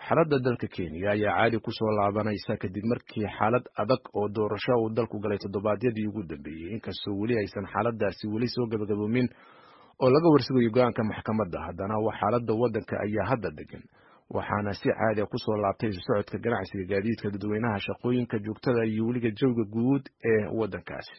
xaaladda dalka Kenya ayaa caadi ku soo laabanaysa kadib markii xaalad adag oo doorasho uu dalku galay toddobaadyadii ugu dambeeyay inkastoo weli aysan xaaladaasi weli soo gabagaboomin oo laga warsugayo go'aanka maxkamadda haddana xaaladda waddanka ayaa hadda degan waxaana si caadi ah ku soo laabtay socodka ganacsiga gaadiidka dadweynaha shaqooyinka joogtada iyo weliba jawiga guud ee waddankaasi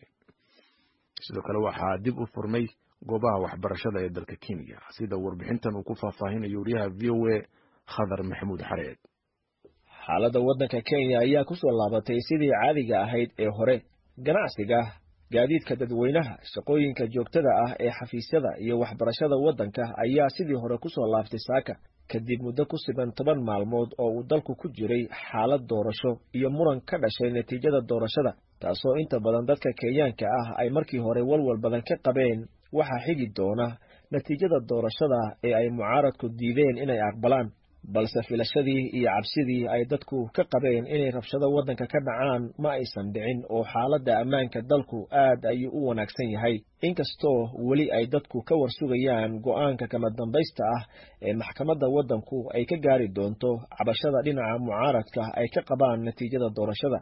sidoo kale waxaa dib u furmay goobaha waxbarashada ee dalka Kenya sida warbixintan uu ku faahfaahinayo wariyaha VOA Khadar Maxamuud Xareed. Xaaladda waddanka Kenya ayaa ku soo laabatay sidii caadiga ahayd ee hore ganacsiga gaadiidka dadweynaha shaqooyinka joogtada ah ee xafiisyada iyo waxbarashada waddanka ayaa sidii hore ku soo laaftay saaka kadib muddo ku siban 10 maalmood oo uu dalku ku jiray xaalad doorasho iyo muran ka dhashay natiijada doorashada taasoo inta badan dadka Kenyaanka ah ay markii hore walwal badan ka qabeen waxa xigi doona natiijada doorashada ee ay mucaaradku diideen inay aqbalaan balse filashadii iyo cabsidii ay dadku ka qabeen inay rabshado waddanka ka dhacaan ma aysan dhicin oo xaaladda ammaanka dalku aad ayuu u wanaagsan yahay inkastoo weli ay dadku ka warsugayaan go'aanka kama dambaysta ah ee maxkamadda waddanku ay ka gaari doonto cabashada dhinaca mucaaradka ay ka qabaan natiijada doorashada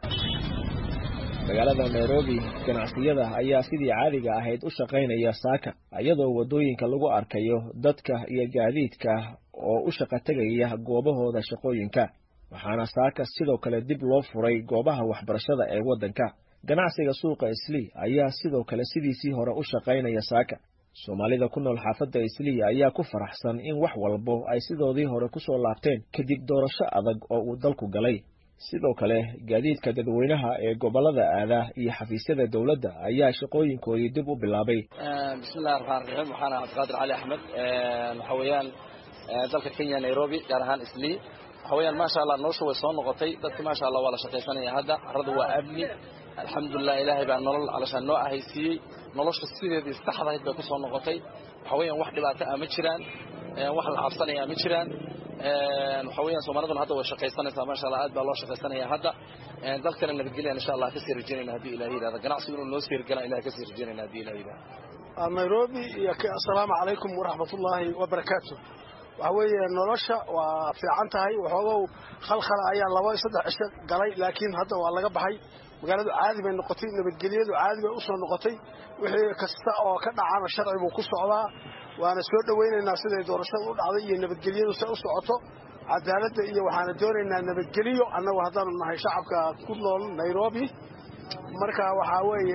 magaalada Nairobi ganacsiyada ayaa sidii caadiga ahayd u shaqaynaya saaka iyadoo wadooyinka lagu arkayo dadka iyo gaadiidka oo u shaqo tagaya goobahooda shaqooyinka waxaana saaka sidoo kale dib loo furay goobaha waxbarashada ee waddanka ganacsiga suuqa Islii ayaa sidoo kale sidiisii hore u shaqaynaya saaka Soomaalida ku nool xaafadda Islii ayaa ku faraxsan in wax walba ay sidoodii hore ku soo laabteen kadib doorasho adag oo uu dalku galay sidoo kale gaadiidka dadweynaha ee gobolada aada iyo xafiisyada dawladda ayaa shaqooyinkoodii dib u bilaabay bismillaahir rahmaanir rahiim waxaana Cabdiqaadir Cali Axmed waxa weeyaan dalka Kenya Nairobi gaar ahaan Islii waxa weeyaan ma sha Allah noloshu way soo noqotay dadka ma sha Allah waa la shaqaysanaya hadda aradu waa amni alxamdulillah ilaahay baa nolol alashan noo ahaysiyay nolosha sideedii saxdayd bay ku soo noqotay waxa weeyaan wax dhibaato ah ma jiraan wax la cabsanaya ma jiraan waxa weeyaan Soomaalidu hadda way shaqaysanaysaa ma sha Allah aad baa loo shaqaysanaya hadda dalkana nabadgelyo insha Allah ka sii rajaynayna hadii ilaahay yiraahdo ganacsigu inuu noo sii hirgala ilaahay ka sii rajaynayna hadii ilaahay yiraahdo Nairobi iyo assalaamu calaykum wa rahmatullahi wa barakaatuh waxa weeyaan nolosha waa fiican tahay waxoogow khalkhal ayaa 2-3 cisho galay laakiin hadda waa laga baxay magaaladu caadi bay noqotay nabadgelyadu caadi bay u soo noqotay wixii kasta oo ka dhacana sharcigu ku socdaa waana soo dhaweynaynaa siday doorashada u dhacday iyo nabadgelyadu si u socoto cadaaladda iyo waxaana doonaynaa nabadgelyo annagu haddaan nahay shacabka ku nool Nairobi marka waxa weeye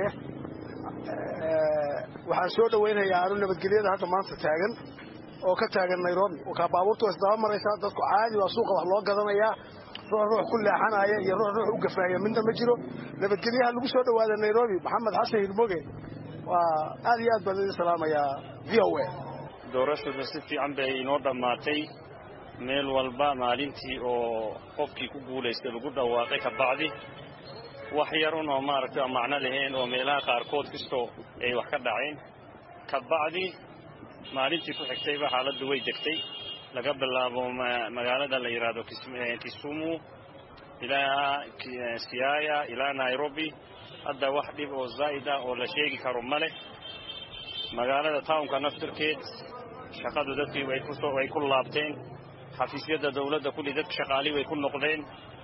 waxaan soo dhaweynayaa anu nabadgelyada hadda maanta taagan oo ka taagan Nairobi oo ka baabuurtu isdaba maraysa dadku caadi waa suuqa wax loo gadanayaa ruux ku leexanaya iyo ruux u gafaaya midna ma jiro nabadgelyaha lagu soo dhawaada Nairobi Maxamed Xasan Hilmoge waa aad iyo aad baan idin salaamayaa VOA doorashadu si fiican bay inoo dhamaatay meel walba maalintii oo qofkii ku guuleystay lagu dhawaaqay ka bacdi wax yar oo maaragtay macna lahayn oo meelaha qaarkood kisto ay wax ka dhaceen ka bacdi maalintii ku xigtay xaaladdu way degtay laga bilaabo magaalada la yiraahdo Kisumu ilaa Siaya ilaa Nairobi hadda wax dhib oo zaid ah oo la sheegi karo male magaalada townka naftirkeed shaqadu dadkii way ku laabteen xafiisyada dawladda kulli dad shaqaali way ku noqdeen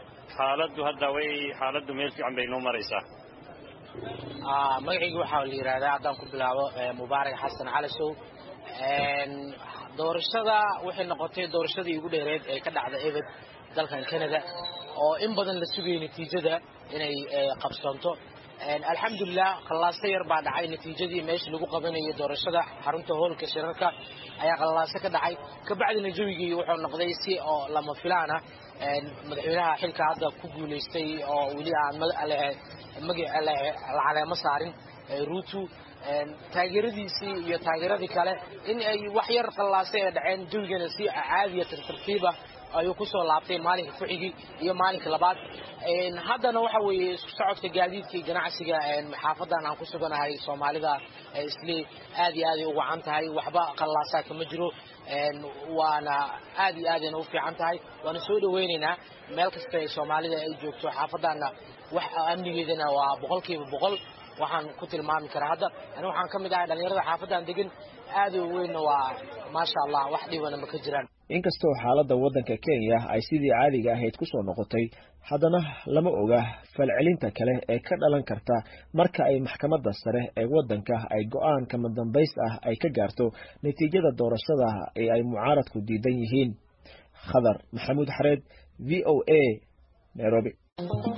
xaaladdu meel fiican bay noo maraysaa magacaygu waxa la yiraahdaa haddaan ku bilaabo Mubaarak Xasan Cali Sow doorashada waxay noqotay doorashadii ugu dheereed ee ka dhacday ebed dalkan Canada oo in badan la sugay natiijada inay qabsanto alxamdulillah khalaasay yar baa dhacay natiijadii meesha lagu qabanayo doorashada xarunta hoolka shirarka ayaa khalaasay ka dhacay ka bacdina jawigii wuxuu noqday si oo lama filaana madaxweynaha xilka hadda ku guuleystay oo wali aan magaca la caleemo saarin Ruto taageeradiisii iyo taageeradii kale in ay wax yar khalaasay dhaceen jawigana si caadi ah tartiib ah ayuu ku soo laabtay maalinka ku xigay iyo maalinka labaad haddana waxa weeye isku socodka gaadiidka ganacsiga xaafadan aan ku suganahay Soomaalida Islii aad iyo aad ay ugu wacan tahay waxba khalaasa kama jiro waana aad iyo aad u fiican tahay waana soo dhaweynaynaa meel kasta ee Soomaalida ay joogto xaafadana wax amnigeedana waa 100% waxaan ku tilmaami karaa hadda aniga waxaan kamid ahay dhalinyarada xaafadan degan aad u weyn waa ma sha Allah wax dhibana ma ka jiraan inkastoo xaaladda waddanka Kenya ay sidii caadiga ahayd ku soo noqotay haddana lama oga falcelinta kale ee ka dhalan karta marka ay maxkamadda sare ee waddanka ay go'aan kama dambays ah ay ka gaarto natiijada doorashada ee ay mucaaradku diidan yihiin. Khadar Maxamuud Xareed, VOA, Nairobi.